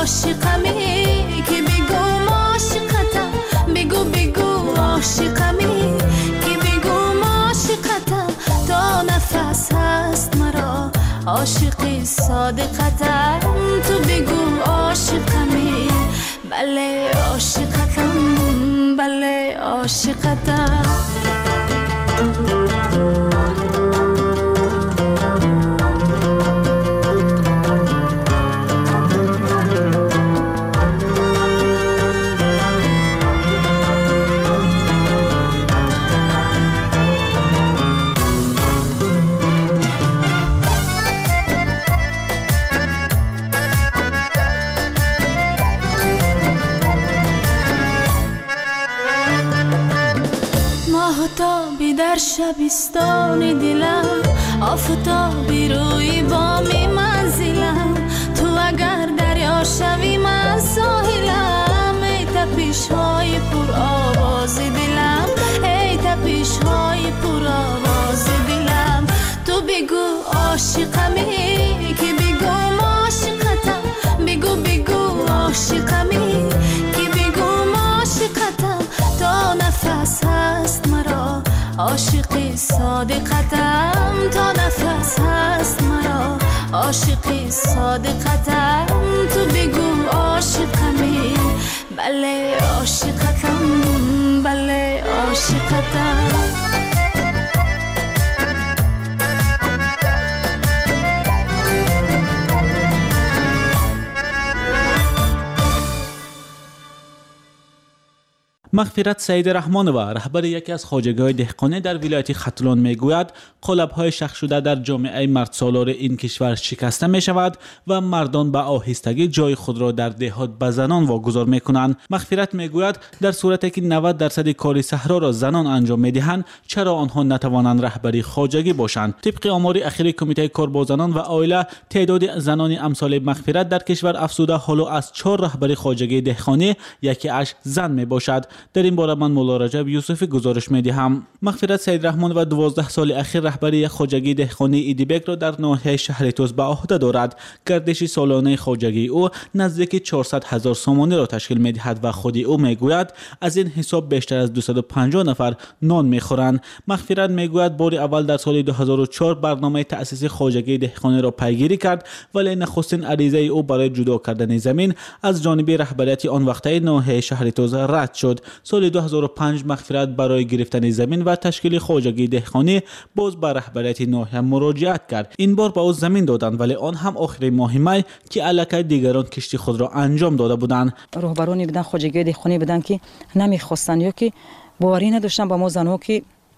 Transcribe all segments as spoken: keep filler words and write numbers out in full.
عاشقمی که بگم عاشقتم بگو بگو عاشقمی که بگم عاشقتم تا نفس هست مرا عاشقی صادقتم تو بگو عاشقمی بله عاشقتم بله عاشقتم آفتابی در شبستان دلم آفتابی روی بامی منزلم تو اگر دریا شوی من ساحلم ای تپش های پر آواز دلم ای تپش های پر آواز دلم تو بگو عاشقمی که بگم عاشقتم بگو بگو عاشقمی که بگم عاشقتم تا نفس هست مرا عاشقی صادقتم تا نفس هست مرا عاشقی صادقتم تو بگو عاشقمی بله عاشقتم بله عاشقتم مغفرت سید رحمانова رهبر یکی از خواجگی‌های دهقانی در ولایت ختلان میگوید قالب‌های شخ شده در جامعه مردسالار این کشور شکسته می‌شود و مردان به آهستگی جای خود را در دهات به زنان واگذار می‌کنند. مغفرت میگوید در صورتی که نود درصد کار صحرا را زنان انجام می‌دهند چرا آنها نتوانند رهبری خواجگی باشند؟ طبق آمار اخیر کمیته کار با زنان و عائله تعداد زنان امثال مغفرت در کشور افزوده حالا از چهار رهبری خواجگی دهقانی یکی اش زن میباشد. در این باره من مولا رجب یوسفی گزارش میدهم. مغفرت سید رحمان و دوازده سال اخیر رهبری یک خواجگی دهقانی ایدیبک را در ناحیه شهر توس به عهده دارد. گردش سالانه خواجگی او نزدیک چهارصد هزار سومانی را تشکیل میدهد و خود او میگوید از این حساب بیشتر از دویست و پنجاه نفر نان میخورند. مغفرت میگوید بار اول در سال دو هزار و چهار برنامه تأسیس خواجگی دهقانی را پیگیری کرد ولی نخستین عریضه او برای جدا کردن زمین از جانب رهبریت آن وقته ناحیه شهر توس رد شد. سال دو هزار و پنج مغفرت برای گرفتن زمین و تشکیل خواجگی دهقانی باز به رهبریت ناحیه مراجعت کرد. این بار به او زمین دادند ولی آن هم آخر ماه می که الکی دیگران کشتی خود را انجام داده بودند. رهبرانی بودن خواجگی دهقانی بودن که نمیخواستند یا که باوری نداشتن با ما زنها که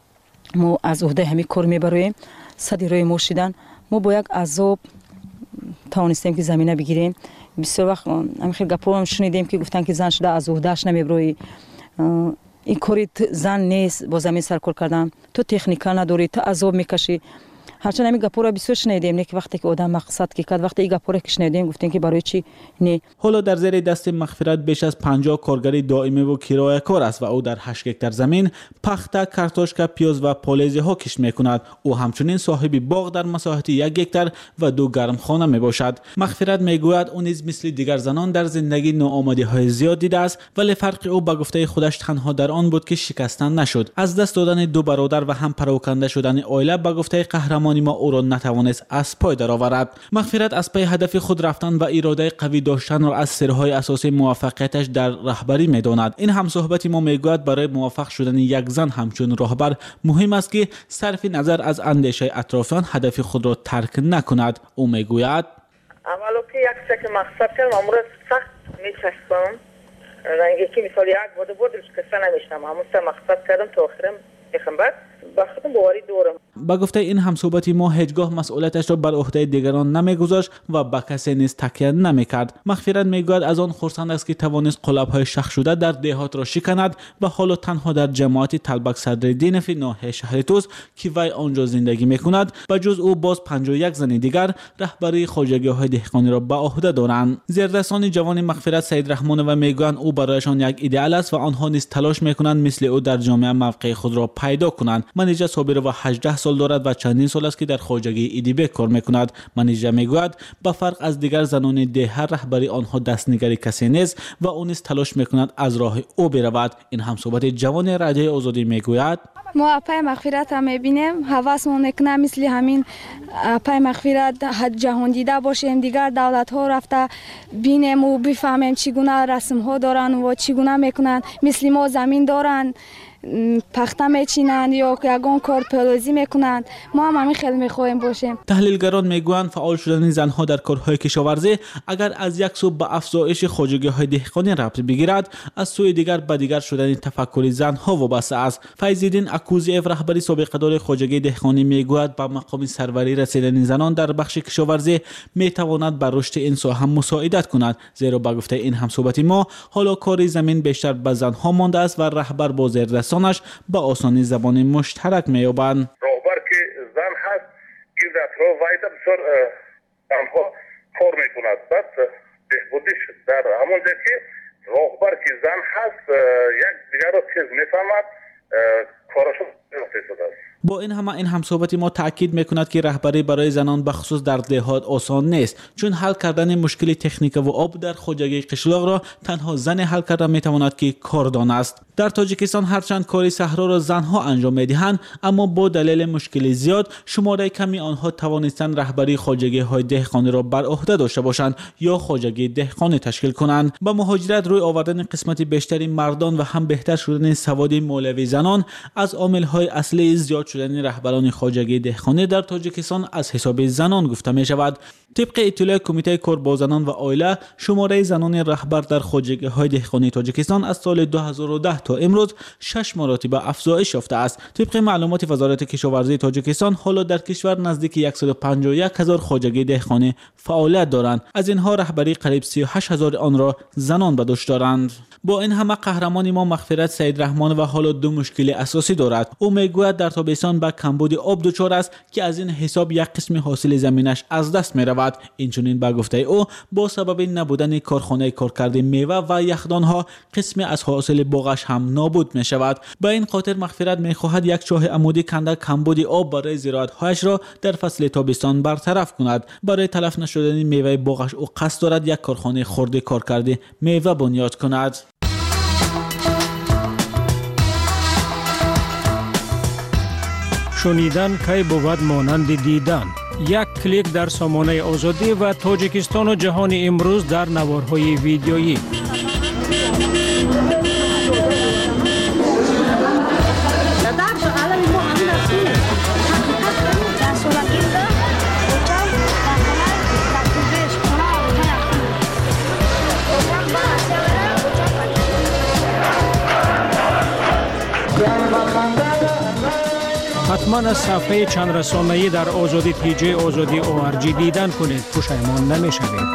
ما از عهده همین کار میبریم صدی روی ما شدن ما با یک عذاب توانستیم که زمینه بگیریم. بسیار وقت همین خیلی گپا هم شنیدیم که گفتن که زن شده از عهده‌اش نمیبروی این کاری زن نیست با زمین سرکار کردن تو تکنیکا نداری تو عذاب میکشی هرچند همین گپا را بسیار شنیدیم که وقتی که آدم مقصد که کرد وقتی این گپا را که شنیدیم گفتیم که برای چی نه. حالا در زیر دست مغفرت بیش از پنجاه کارگر دائمی و کرایه کار است و او در هشت هکتار زمین پخته، کارتوشکا، پیاز و پالزی ها کشت میکند. او همچنین صاحب باغ در مساحت یک هکتار و دو گرمخانه میباشد. مغفرت میگوید او نیز مثل دیگر زنان در زندگی ناآمدی های زیاد دیده است ولی فرق او به گفته خودش تنها در آن بود که شکستن نشد. از دست دادن دو برادر و هم پراکنده شدن عائله به گفته قهرمانی ما او را نتوانست از پای درآورد. مغفرت از پای هدف خود رفتن و اراده قوی داشتن را از سرهای اساسی موفقیتش در رهبری میداند. این هم صحبت ما میگوید برای موفق شدن یک زن همچون رهبر مهم است که صرف نظر از اندیشه اطرافیان هدف خود را ترک نکند. او میگوید اولو که یک چک مقصد کردم امروز سخت میچسبم رنگی که مثال یک بوده بود شکسته نمیشتم همون سه مقصد کردم تا آخرم بخم بعد بخاطر باوری دورم. با گفته این همصحبتی ما هیچگاه مسئولیتش را بر عهده دیگران نمیگذاشت و به کسی نیز تکیه نمیکرد. مغفرت میگوید از آن خرسند است که توانست قلاب‌های شخ شده در دهات را شکند و حالا تنها در جماعت طلبک صدرالدین فی ناحیه شهر توس که وی آنجا زندگی میکند و جز او باز پنجاه و یک زن دیگر رهبری خواجگی‌های دهقانی را به عهده دارند. زیردستان جوان مغفرت سید رحمانова میگویند او برایشان یک ایدئال است و آنها نیز تلاش میکنند مثل او در جامعه موقع خود را پیدا کنند منیژه صابرова هجده سال دارد و چندین سال است که در خواجگی ایدیبک کار میکند. منیژه میگوید به فرق از دیگر زنان ده رهبری آنها دستنگری کسی نیست و او نیز تلاش میکند از راه او برود. این همصحبت جوان رادیوی آزادی میگوید ما اپای مغفرت هم میبینیم، حواسمون نکنه مثل همین اپای مغفرت جهان دیده باشیم، دیگر دولت ها رفته بینیم و بفهمیم چگونه رسم ها دارن و چگونه میکنن. مثل ما زمین دارن پخته میچینند یا یگان کار پلوزی میکنند. ما هم همین خیلی میخواهیم باشیم. تحلیلگران میگویند فعال شدن زنها در کارهای کشاورزی اگر از یک سو به افزایش خواجگی‌های دهقانی ربط بگیرد، از سوی دیگر به دیگر شدن تفکر زنها وابسته است. فیض‌الدین اکوزیف رهبری سابقه‌دار خواجگی دهقانی میگوید به مقام سروری رسیدن زنان در بخش کشاورزی میتواند بر رشد این ساحه هم مساعدت کند، زیرا به گفته این همصحبت ما حالا کار زمین بیشتر به زنها مانده است و رهبر با زیردستانش به آسانی زبان مشترک می‌یابند. راهبر که زن هست که در وایده بسیار زنها کار میکند. بعد بهبودیش در همونجا که راهبر که زن هست یک دیگر را چیز میفهمد کارش فیصد است. با این همه این همصحبت ما تاکید میکند که رهبری برای زنان بخصوص در دهات آسان نیست، چون حل کردن مشکل تکنیک و آب در خواجگی قشلاق را تنها زن حل کرده میتواند که کاردان است. در تاجیکستان هرچند کاری صحرا را زنها انجام میدهند، اما با دلیل مشکل زیاد شماره کمی آنها توانستند رهبری خواجگی های دهقانی را بر عهده داشته باشند یا خواجگی دهقانی تشکیل کنند. با مهاجرت روی آوردن قسمت بیشتری مردان و هم بهتر شدن سواد مولوی زنان از عامل های اصلی زیاد شدن رهبران خواجگی دهقانی در تاجیکستان از حساب زنان گفته می شود. طبق اطلاع کمیته کار با زنان و عائله، شماره زنان رهبر در خواجگی های دهقانی تاجیکستان از سال دو هزار و ده تا امروز شش مراتبه افزایش یافته است. طبق معلومات وزارت کشاورزی تاجیکستان، حالا در کشور نزدیک صد و پنجاه و یک هزار خواجگی دهقانی فعالیت دارند. از اینها رهبری قریب سی و هشت هزار آن را زنان به دوش دارند. با این همه قهرمان ما مغفرت سید رحمان و حالا دو مشکل اساسی دارد. او میگوید در تابستان به کمبود آب دچار است که از این حساب یک قسم حاصل زمینش از دست می رود. اینچنین به گفته او با سبب نبودن کارخانه کارکرد میوه و یخدانها قسم از حاصل باغش هم نابود می شود. به این خاطر مغفرت می خواهد یک چاه عمودی کنده کمبود آب برای زراعت‌هایش را در فصل تابستان برطرف کند. برای تلف نشدن میوه باغش او قصد دارد یک کارخانه خرد کارکرد میوه بنیاد کند. شنیدن کی بود مانند دیدن. یک کلیک در سامانه آزادی و تاجیکستان و جهان امروز در نوارهای ویدیویی. حتما از صفحه چند رسانه‌ای در آزادی پیجی آزادی او آر جی دیدن کنید، پشیمان نمی‌شوید.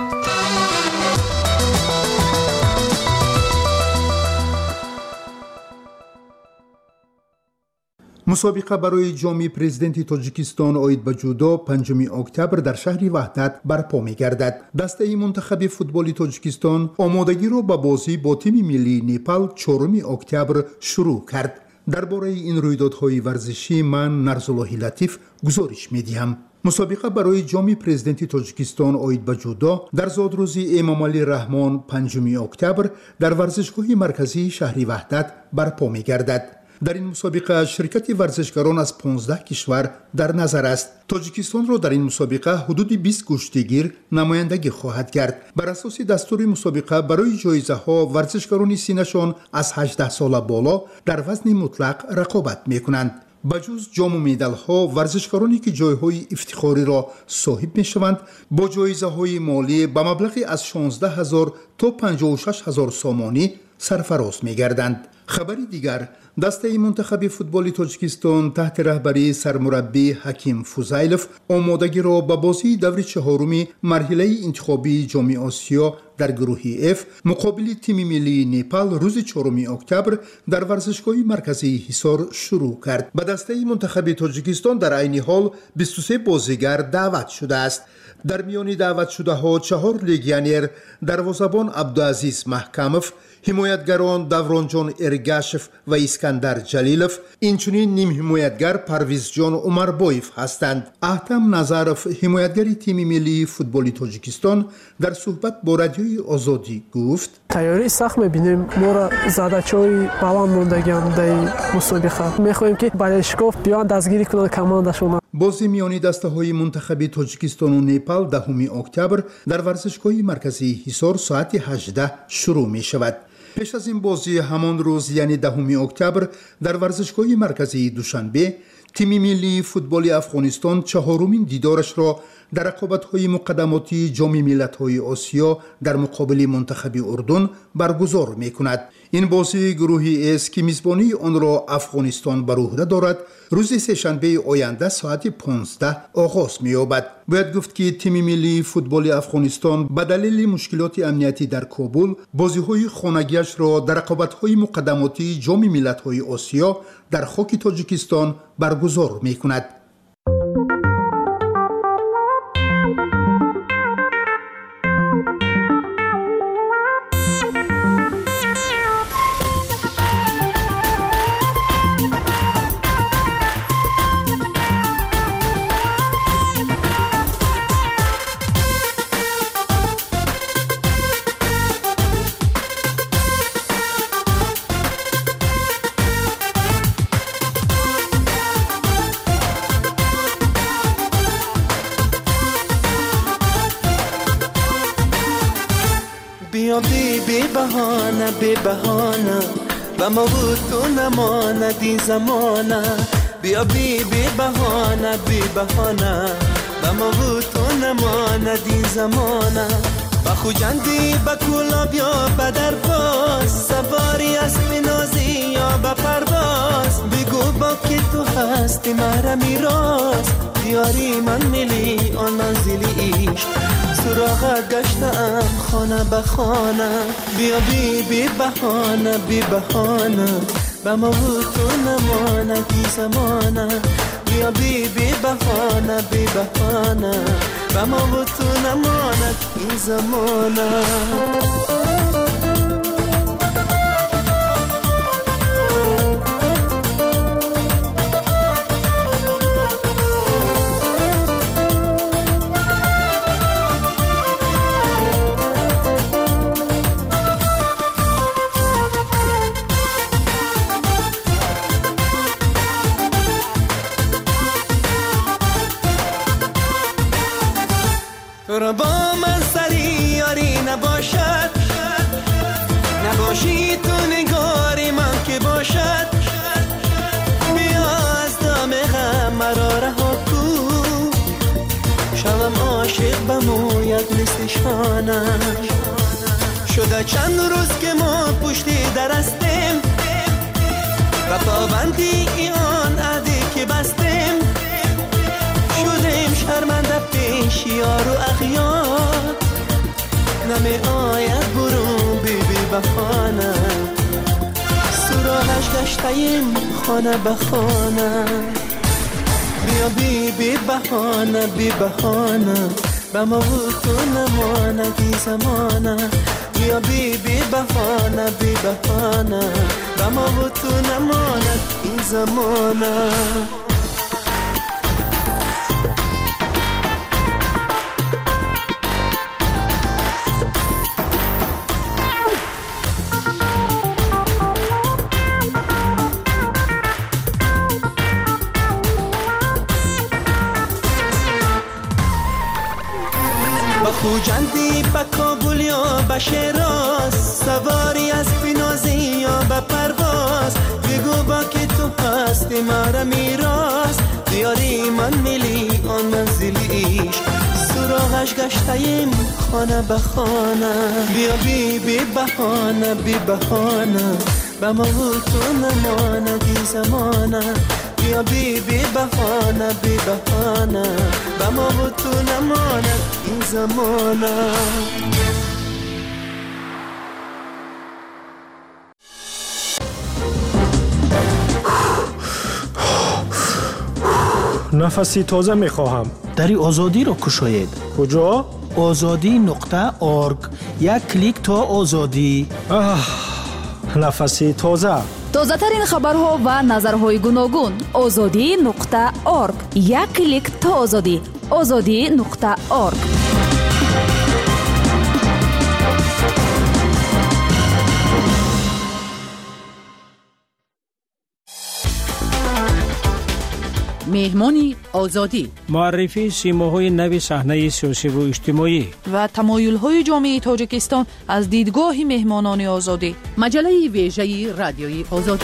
مسابقه برای جام پرزیدنت تاجیکستان آید به جودو پنجم اکتبر در شهر وحدت برپا می‌گردد. دسته منتخب فوتبال تاجیکستان آمادگی را به بازی با تیم ملی نپال چهارم اکتبر شروع کرد. درباره این رویدادهای ورزشی من نرزالله لطیف گزارش می‌دهم. مسابقه برای جام پرزیدنت تاجیکستان آید به جودو در زادروزی امام علی رحمان پنجم اکتبر در ورزشگاه مرکزی شهر وحدت برپا می‌گردد. در این مسابقه شرکت ورزشکاران از پانزده کشور در نظر است. تاجیکستان را در این مسابقه حدود بیست کشتیگیر نمایندگی خواهد کرد. بر اساس دستور مسابقه برای جایزه ها ورزشکاران سینشان از هجده سال بالا در وزن مطلق رقابت می کنند. بجز جام و مدال ها، ورزشکارانی که جایهای افتخاری را صاحب می شوند با جایزه های مالی به مبلغی از شانزده هزار تا پنجاه و شش هزار سامانی سرفراز می گردند. خبری دیگر، دسته منتخب فوتبال تاجیکستان تحت رهبری سرمربی حکیم فوزایلوف آمادگی را به بازی دور چهارم مرحله انتخابی جام آسیا در گروه F مقابل تیم ملی نپال روز چهارم اکتبر در ورزشگاه مرکزی حصار شروع کرد. به دسته منتخب تاجیکستان در عین حال بیست و سه بازیگر دعوت شده است. در میان دعوت شده ها چهار لیگیونر دروازه‌بان عبدالعزیز محکموف، حمایتگران دورانجان ارگاشف و اسکندر جلیلوف، اینچنین نیم حمایتگر پرویز جان عمربایف هستند. احتم نظرف حمایتگر تیم ملی فوتبال تاجیکستان در صحبت با رادیوی آزادی گفت: تیاری سخت می‌بینیم، ما را زدچای بالا موندگیم در مسابقه می‌خوایم که بالشکوف بیان دستگیری کنند کماندشون. بازی میانی دسته‌های منتخب تاجیکستان و نپال دهم اکتبر در ورزشگاه مرکزی حصار ساعت هجده شروع می‌شود. پیش از این بازی همان روز یعنی دهم اکتبر در ورزشگاه مرکزی دوشنبه تیم ملی فوتبال افغانستان چهارمین دیدارش را در رقابت‌های مقدماتی جام ملت‌های آسیا در مقابل منتخب اردن برگزار می‌کند. این بازی گروهی است که میزبانی آن را افغانستان بر عهده دارد. روز سه‌شنبه آینده ساعت پانزده آغاز می‌یابد. باید گفت که تیم ملی فوتبال افغانستان به دلیل مشکلات امنیتی در کابل بازی‌های خانگیش را در رقابت‌های مقدماتی جام ملت‌های آسیا در خاک تاجیکستان برگزار می‌کند. بیا بی بی بهانه بی بهانه و ما بود تو نماندی زمانه. بیا بی بی بهانه بی بهانه و ما بود تو نماندی زمانه. با خوجندی با کولا بیا با درباز سواری اسب نازی یا با پرواز. بگو با که تو هستی مرا میراز دیاری من ملی آن منزلی عشق سراغت گشتم خانه به خانه. بیا بی بی بهانه بی بهانه به ما بود تو نمانه بی زمانه. بیا بی بی بهانه بی بهانه به ما بود تو نمانه بی زمانه. تو را با من سری یاری نباشد، نباشی تو نگاری من که باشد. بیا از دام غم مرا رها کن شوم عاشق بموید مثل شانه. شده چند روز که ما پشتی درستیم و پابندی آن عهدی که بستیم. شدیم شرمنده پیش یار و اغیار نمی آید برون بی بی بخانه. سراغش گشتیم خانه به خانه. بیا بی بی بهانه بی بهانه به ما بود تو نمانه بی زمانه. بیا بی بی بهانه بی بهانه به ما بود تو نمانه بی زمانه. خوجندی با کابل یا با شیراز سواری از پینازی یا با پرواز. بگو با که تو هستی مرا میراز دیاری من ملی آن منزلی عشق سراغش گشتیم خانه به خانه. بیا بی بی بهانه بی بهانه به ما بود تو نمانه بی زمانه. بیا بی بی بهانه بی بهانه به ما بود تو نمانه این زمانه. нафаси тоза мехоҳам. дари озодиро кушоед. куҷо? озодӣ нуқта орг. як клик то озодӣ. аҳ, нафаси тоза. тозатарин хабарҳо ва назарҳои гуногун. озодӣ нуқта орг. як клик то озодӣ. озодӣ нуқта орг. меҳмони озодӣ муаррифии симоҳои нави саҳнаи сиёсиву иҷтимоӣ ва тамоюлҳои ҷомеаи тоҷикистон аз дидгоҳи меҳмонони озодӣ. маҷалаи вежаи радиои озодӣ.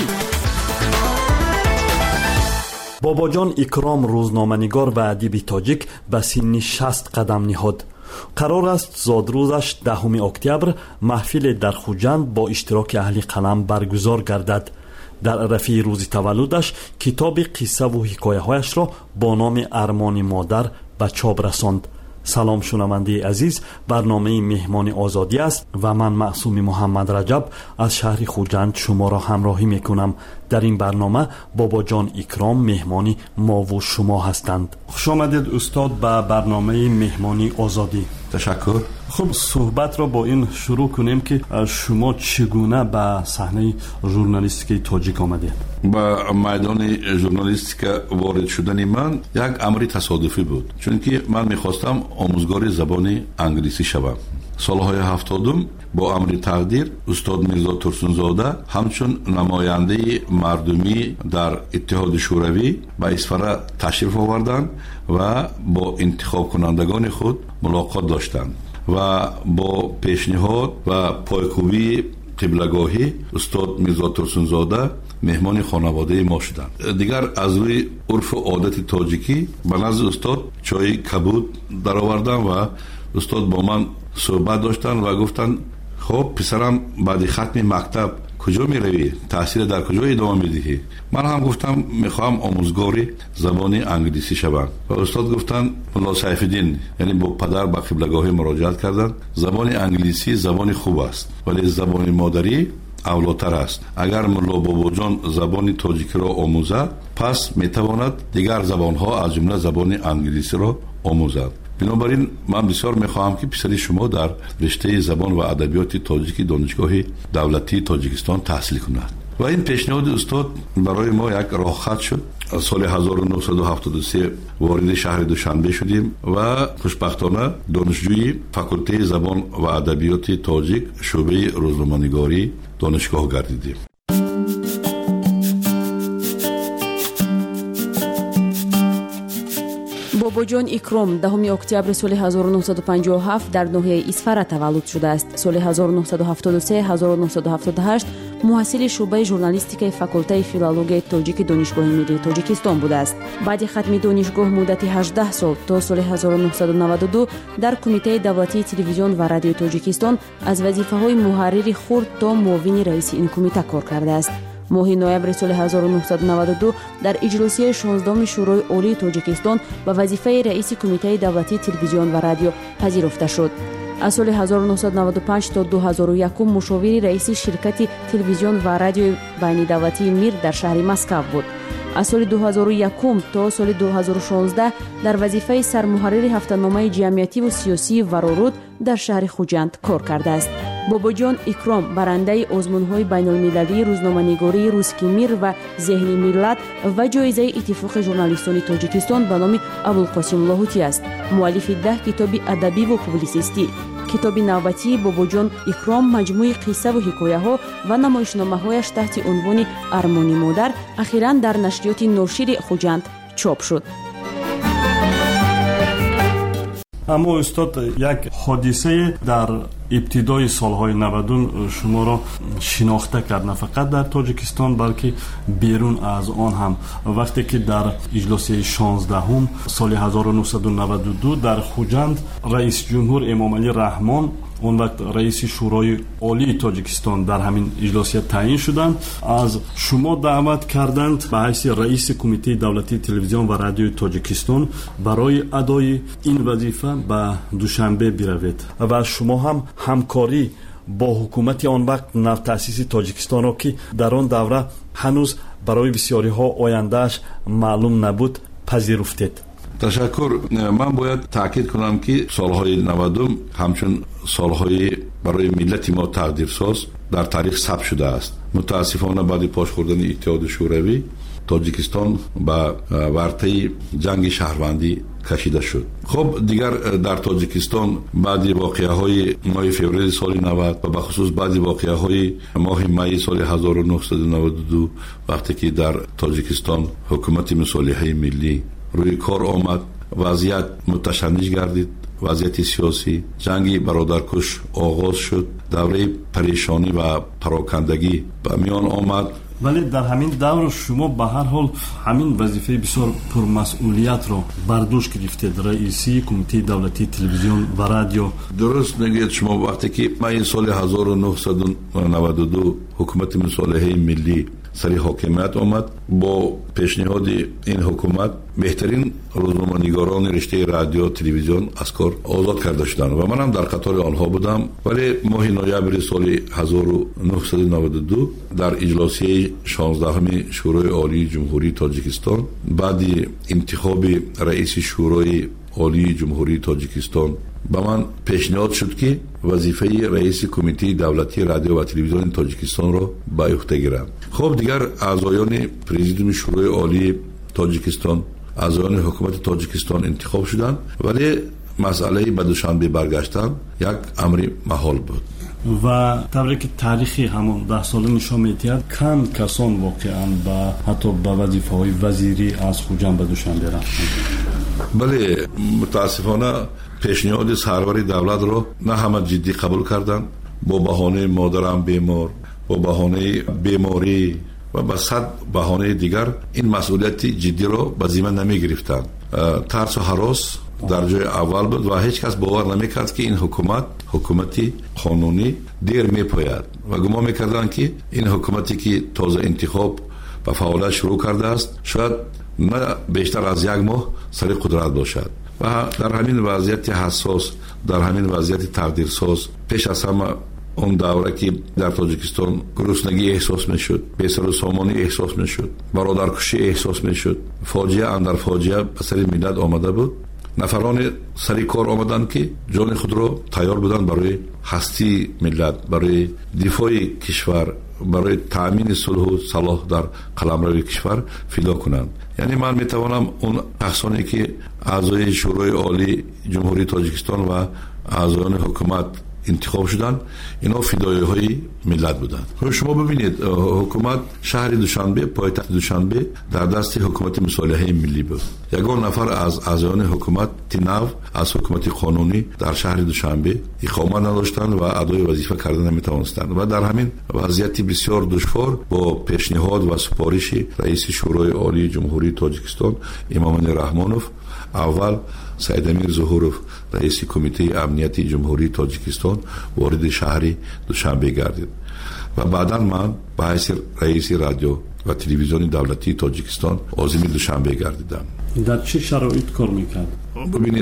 бобоҷон икром рӯзноманигор ва адиби тоҷик ба синни шаст қадам ниҳод. қарор аст зодрӯзаш даҳуми октябр маҳфиле дар Хуҷанд бо иштироки аҳли қалам баргузор гардад. дар рафии рӯзи таваллудаш китоби қиссаву ҳикояҳояшро бо номи армони модар ба чоп расонд. салом шунавандаи азиз, барномаи меҳмони озодӣ аст ва ман маъсуми муҳаммад раҷаб аз шаҳри Хуҷанд шуморо ҳамроҳӣ мекунам. дар ин барнома бобоҷон икром меҳмони мову шумо ҳастанд. хушомадед устод ба барномаи меҳмони озодӣ. ташаккур. хуб, суҳбатро бо ин шурӯъ кунем ки шумо чӣ гуна ба саҳнаи журналистикаи тоҷик омадед? ба майдони журналистика ворид шудани ман як амри тасодуфӣ буд, чунки ман мехостам омӯзгори забони англисӣ шавам. солҳои ҳафтодум бо амри тақдир устод Мирзо Турсунзода ҳамчун намояндаи мардумӣ дар иттиҳоди шӯравӣ ба Исфара ташриф оварданд ва бо интихобкунандагони худ мулоқот доштанд ва бо пешниҳод ва пойкӯбии қиблагоҳӣ устод Мирзо Турсунзода меҳмони хонаводаи мо шуданд. дигар аз рӯи урфу одати тоҷикӣ ба назди устод чойи кабуд даровардам ва устод бо ман суҳбат доштанд ва гуфтанд: хоб писарам, баъди хатми мактаб куҷо меравӣ? таҳсил дар куҷо идома медиҳӣ? ман ҳам гуфтам мехоҳам омӯзгори забони англисӣ шавам. ва устод гуфтанд, мулло Сайфиддин, яъне бо падар ба қиблагоҳӣ муроҷиат карданд: забони англисӣ забони хуб аст, вале забони модарӣ авлотар аст. агар мулло Бобоҷон забони тоҷикиро омӯзад, пас метавонад дигар забонҳо аз ҷумла забони англисиро омӯзад. бинобар ин ман бисёр мехоҳам ки писари шумо дар риштаи забон ва адабиёти тоҷики донишгоҳи давлатии Тоҷикистон таҳсил кунад. ва ин пешниҳоди устод барои мо як роҳхат шуд. соли ҳазору нуҳсаду ҳафтоду се вориди шаҳри Душанбе шудем ва хушбахтона донишҷӯи факултаи забон ва адабиёти тоҷик шӯъбаи рӯзноманигорӣ донишгоҳ гардидем. бобоҷон икром даҳуми октябри соли ҳазору нуҳсаду панҷоҳу ҳафт дар ноҳияи Исфара таваллуд шудааст. соли ҳазору нуҳсаду ҳафтоду се - ҳазору нуҳсаду ҳафтоду ҳашт муҳассили шӯъбаи журналистикаи факултаи филологияи тоҷики донишгоҳи миллии Тоҷикистон будааст. баъди хатми донишгоҳ муддати ҳаждаҳ сол то соли ҳазору нуҳсаду наваду ду дар Кумитаи давлатии телевизион ва радиои Тоҷикистон аз вазифаҳои муҳаррири хурд то муовини раиси ин кумита кор кардааст. моҳи ноябри соли ҳазору нуҳсаду наваду ду дар иҷлосияи шонздаҳуми шӯрои олии Тоҷикистон ба вазифаи раиси Кумитаи давлатии телевизион ва радио пазируфта шуд. аз соли ҳазору нуҳсаду наваду панҷ то ду ҳазору якум мушовири раиси ширкати телевизион ва радиои байнидавлатии МИР дар шаҳри Москав буд. аз соли ду ҳазору якум то соли ду ҳазору шонздаҳ дар вазифаи сармуҳаррири ҳафтаномаи ҷамъиятиву сиёсии Вароруд дар шаҳри Хуҷанд кор кардааст. бобоҷон икром барандаи озмунҳои байнулмилалии рӯзноманигории Русский мир ва Зеҳни миллат ва ҷоизаи иттифоқи журналистони Тоҷикистон ба номи Абулқосим Лоҳутӣ аст. муаллифи даҳ китоби адабиву публисистӣ. китоби навбатии бобоҷон икром маҷмӯи қиссаву ҳикояҳо ва намоишномаҳояш таҳти унвони армони модар ахиран дар нашриёти ношири Хуҷанд чоп шуд. аммо устод, як ҳодисае дар ибтидои солҳои навадум шуморо шинохта кард, на фақат дар Тоҷикистон, балки берун аз он ҳам. вақте ки дар иҷлосияи шонздаҳум соли ҳазору нуҳсаду наваду ду дар Хуҷанд раисҷумҳур Эмомалӣ Раҳмон, он вақт раиси шӯрои олии Тоҷикистон, дар ҳамин иҷлосия таъин шуданд. аз шумо даъват карданд ба ҳайси раиси Кумитаи давлатии телевизион ва радиои Тоҷикистон барои адои ин вазифа ба Душанбе биравед ва шумо ҳам ҳамкорӣ бо ҳукумати он вақт навтаъсиси Тоҷикистонро, ки дар он давра ҳанӯз барои бисёриҳо ояндааш маълум набуд, پذیرفتید؟ تشکر. من باید تاکید کنم که سالهای نود همچون سالهای برای ملت ما تقدیرساز در تاریخ ثبت شده است. متاسفانه بعد پاش خوردن اتحاد شوروی تاجیکستان به ورطه جنگ شهروندی کشیده شد. خب دیگر در تاجیکستان بعد واقعه های ماه فوریه سال نود و به خصوص بعد واقعه های ماه می سال هزار و نهصد و نود و دو وقتی که در تاجیکستان حکومت مصالحه ملی روی کار آمد، وضعیت متشنج گردید، وضعیت سیاسی، جنگی برادرکش آغاز شد، دوره پریشانی و پراکندگی به میان آمد. ولی در همین دور شما به هر حال همین وظیفه بسیار پرمسئولیت را برداشت گرفتید، رئیسی کمیته دولتی تلویزیون و رادیو. درست میگید شما. وقتی که من سال هزار و نهصد و نود و دو حکومت مصالحه ملی سری حاکمیت آمد، با پیشنهاد این حکومت بهترین روزنامه‌نگاران رشته رادیو تلویزیون از کار آزاد کرده شدند و من هم در قطار آنها بودم. ولی ماه نوامبر سال هزار و نهصد و نود و دو در اجلاسی شانزدهم شورای عالی جمهوری تاجیکستان بعد انتخاب رئیس شورای عالی جمهوری تاجیکستان به من پیشنهاد شد که وظیفه رئیس کمیته دولتی رادیو و تلویزیون تاجیکستان را به عهده گیرم. خب دیگر اعضایان پرزیدیوم شورای عالی تاجیکستان، اعضایان حکومت تاجیکستان انتخاب شدند، ولی مسئله به دوشنبه برگشتن یک امر محال بود و طوری که تاریخی همون ده ساله نشان می‌دهد کم کسان واقعا با حتی با وظیفه های وزیری از خوجان به دوشنبه رفتند. بله متاسفانه پیشنهاد سرور دولت را نه همه جدی قبول کردند. با بهانه مادرم بیمار، با بهانه بیماری و با صد بهانه دیگر این مسئولیت جدی را به ذمه نمی گرفتند. ترس و هراس در جای اول بود و هیچ کس باور نمی کرد که این حکومت حکومتی قانونی دیر می پاید و گمان می کردند که این حکومتی که تازه انتخاب و فعالیت شروع کرده است شاید نه بیشتر از یک ماه سر قدرت باشد و در همین وضعیت حساس، در همین وضعیت تقدیرساز، پیش از همه اون دوره که در تاجیکستان گرسنگی احساس میشد، بی‌سر و سامانی احساس میشد، برادرکشی احساس میشد، فاجعه اندر فاجعه به سر ملت آمده بود. نفران سری کار آمدند که جان خود را تیار بودند برای هستی ملت، برای دفاع کشور، برای تأمین صلح و صلاح در قلمرو کشور فدا کنند. یعنی من میتوانم اون شخصانی که اعضای شورای عالی جمهوری تاجیکستان و اعضایان حکومت انتخاب شدند اینا فدایی های ملت بودند. شما ببینید حکومت شهر دوشنبه، پایتخت دوشنبه در دست حکومت مصالحه ملی بود. یگان نفر از اعضایان حکومت تناو از حکومت قانونی در شهر دوشنبه اقامت نداشتند و ادای وظیفه کردن نمیتوانستند و در همین وضعیت بسیار دشوار با پیشنهاد و سفارش رئیس شورای عالی جمهوری تاجیکستان امامعلی رحمانوف اول سید امیر ظهورов رئیس کمیته امنیتی جمهوری تاجیکستان وارد شهر دوشنبه گردید و بعدا من به حیث رئیس رادیو و تلویزیون دولتی تاجیکستان عازم دوشنبه گردیدم. در چه شرایط کار میکرد؟ ببینید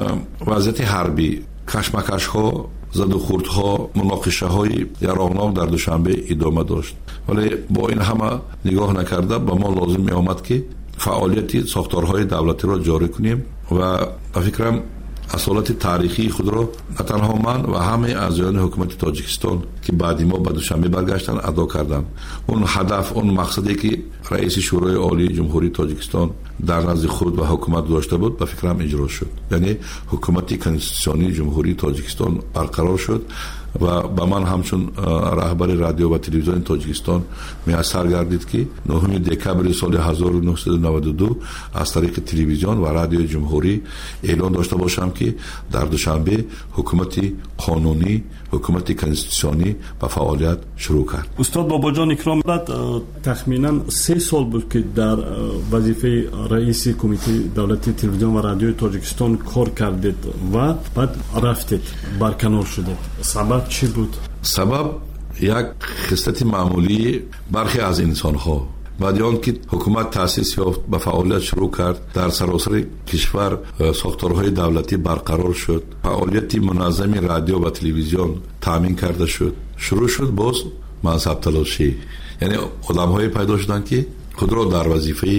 وضعیت حربی، کشمکش ها، زد و خورد ها، مناقشه های یراقناک در دوشنبه ادامه داشت، ولی با این همه نگاه نکرده به ما لازم می آمد که فعالیت ساختارهای دولتی را جاری کنیم و فکرم اصالت تاریخی خود را نه تنها من و همه اعضایان حکومت تاجیکستان که بعد ما به دوشنبه برگشتن ادا کردند. اون هدف، اون مقصدی که رئیس شورای عالی جمهوری تاجیکستان در نزد خود و حکومت داشته بود به فکرم اجرا شد. یعنی حکومت کنستیتوسیونی جمهوری تاجیکستان برقرار شد و به من همچون رهبر رادیو و تلویزیون تاجیکستان میسر گردید که نهم دکبر سال هزار و نهصد و نود و دو از طریق تلویزیون و رادیو جمهوری اعلان داشته باشم که در دوشنبه حکومت قانونی، حکومت کنستیتوسیونی به فعالیت شروع کرد. استاد باباجان اکرام بعد تخمینا سه سال بود که در وظیفه رئیس کمیته دولتی تلویزیون و رادیو تاجیکستان کار کردید و بعد رفتید، برکنار شدید. سبب چی بود؟ سبب یک خصلت معمولی برخی از انسان‌ها بعد آن که حکومت تأسیس یافت به فعالیت شروع کرد، در سراسر کشور ساختارهای دولتی برقرار شد، فعالیت منظم رادیو و تلویزیون تامین کرده شد، شروع شد باز منصب تلاشی. یعنی آدم‌های پیدا شدند که خود را در وظیفه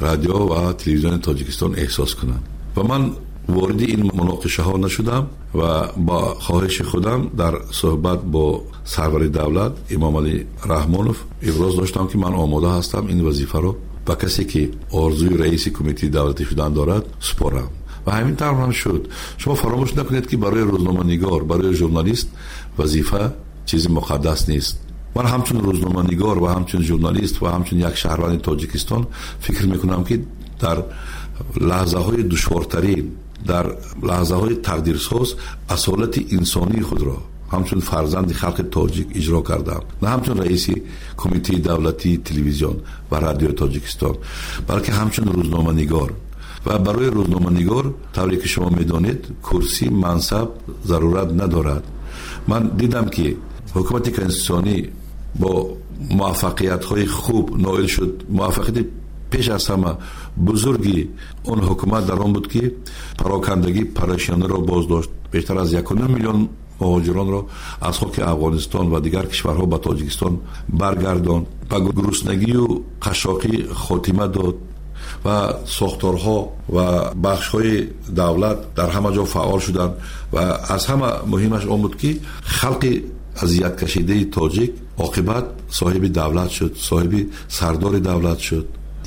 رادیو و تلویزیون تاجیکستان احساس کنند. و من وارد این مناقشه ها نشدم و با خواهش خودم در صحبت با سرور دولت امام علی رحمانوف ابراز داشتم که من آماده هستم این وظیفه رو با کسی که آرزوی رئیس کمیته دولتی شدن دارد سپارم و همین طور هم شد. شما فراموش نکنید که برای روزنامه‌نگار، برای ژورنالیست وظیفه چیز مقدس نیست. من همچون روزنامه‌نگار و همچون ژورنالیست و همچون یک شهروند تاجیکستان فکر میکنم که در لحظه های دشوارترین، در لحظه های تقدیرساز اصالت انسانی خود را همچون فرزند خلق تاجیک اجرا کردم، نه همچون رئیس کمیته دولتی تلویزیون و رادیو تاجیکستان، بلکه همچون روزنامه‌نگار. و برای روزنامه‌نگار طوری که شما میدانید کرسی منصب ضرورت ندارد. من دیدم که حکومت کنستیتوشنی با موفقیت های خوب نائل شد. موفقیت پیش از همه بزرگی اون حکومت در آن بود که پراکندگی پریشانی را باز داشت. بیشتر از یک و نیم میلیون مهاجران را از خاک افغانستان و دیگر کشورها به تاجیکستان برگرداند. به گرسنگی و قشاقی خاتمه داد و ساختارها و بخش‌های دولت در همه جا فعال شدند و از همه مهمش آن بود که خلق اذیت کشیده تاجیک عاقبت صاحب دولت شد، صاحب سردار دولت شد.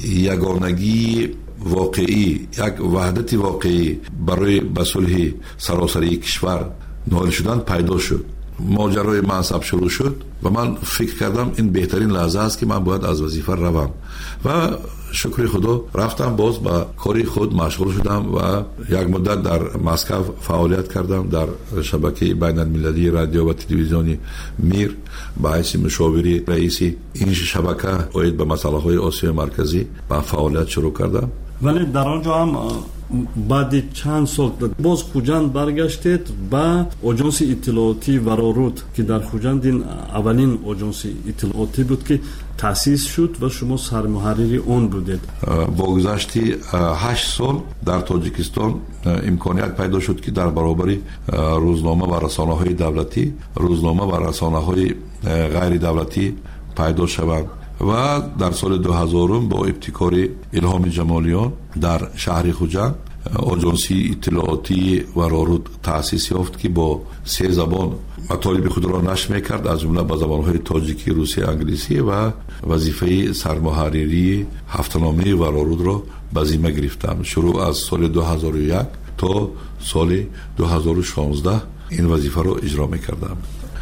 یگانگی واقعی، یک وحدت واقعی برای به صلح سراسری کشور نائل شدن پیدا شد. ماجرای منصب شروع شد و من فکر کردم این بهترین لحظه است که من باید از وظیفه روم و شکر خدا رفتم. باز با کاری خود مشغول شدم و یک مدت در مسکو فعالیت کردم در شبکه بین المللی رادیو و تلویزیون میر به حیث مشاوری رئیس این شبکه اوید به مسئله های آسیای مرکزی با فعالیت شروع کردم. ولی در آنجا هم بعد چند سال باز خوجند برگشتید به اژانس اطلاعاتی ورارود که در خوجند این اولین اژانس اطلاعاتی بود که تأسیس شد و شما سرمحرری اون بودید. با گذشت هشت سال در تاجیکستان امکانیت پیدا شد که در برابر روزنامه و رسانه های دولتی، روزنامه و رسانه های غیر دولتی پیدا شوند و در سال دو هزار با ابتکار الهام جمالیان در شهر خوجند اژانسی اطلاعاتی ورارود تأسیس یافت که با سه زبان مطالب خود را نشر می‌کرد، از جمله با زبان‌های تاجیکی، روسی، انگلیسی و وظیفه سرمحرری هفته‌نامه ورارود را به ذمه گرفتم. شروع از سال دو هزار و یک تا سال دو هزار و شانزده این وظیفه را اجرا می‌کردم.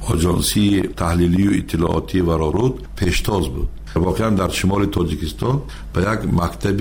اژانسی تحلیلی و اطلاعاتی ورارود پیشتاز بود. واقعا در شمال تاجیکستان به یک مکتب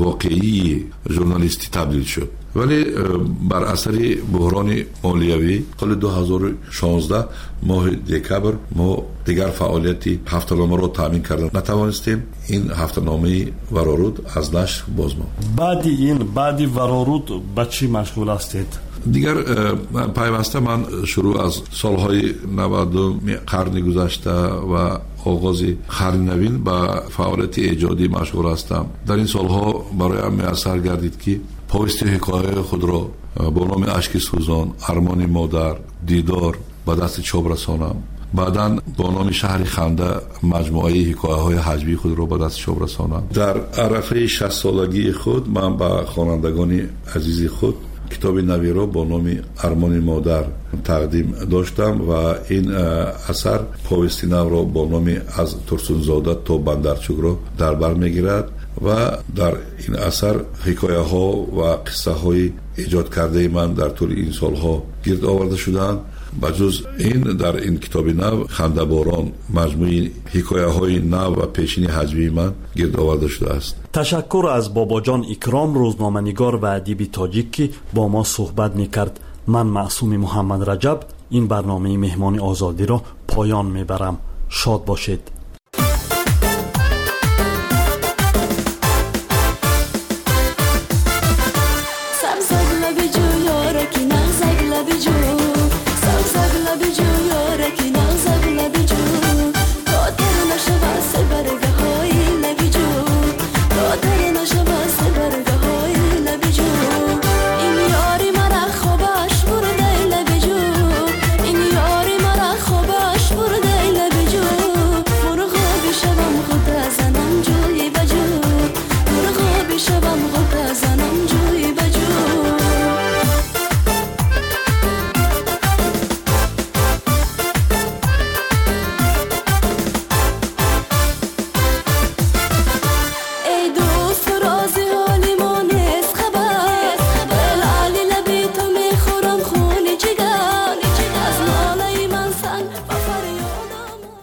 واقعی ژورنالیستی تبدیل شد. ولی بر اثر بحران مالیوی سال دو هزار و شانزده ماه دکبر ما دیگر فعالیت هفته‌نامه را تامین کردن نتوانستیم. این هفته‌نامه ورارود از نشر باز ماند. بعد این بعد ورارود به چی مشغول هستید؟ دیگر پیوسته من شروع از سالهای نود قرن گذشته و آغاز قرن نوین با فعالیت ایجادی مشغول هستم. در این سالها برایم میسر گردید که پویست حکایه خود را با نام اشک سوزان، ارمان مادر، دیدار به دست چاپ رسانم. بعداً با نام شهر خنده مجموعه حکایه های حجبی خود را به دست چاپ رسانم. در عرفه شصت سالگی خود من به خوانندگان عزیز خود کتاب نوی را با نام ارمان مادر تقدیم داشتم و این اثر پویستی نو را با نام از ترسونزاده تا بندرچوک را در بر میگیرد و در این اثر حکایه ها و قصه های ایجاد کرده من در طول این سالها گرد آورده شدند. بجز این در این کتاب نو خنده باران مجموعه حکایه های نو و پیشین حجبی من گرد آورده شده است. تشکر از بابا جان اکرام، روزنامه‌نگار و ادیب تاجیک که با ما صحبت میکرد. من معصوم محمد رجب این برنامه مهمان آزادی را پایان میبرم. شاد باشید.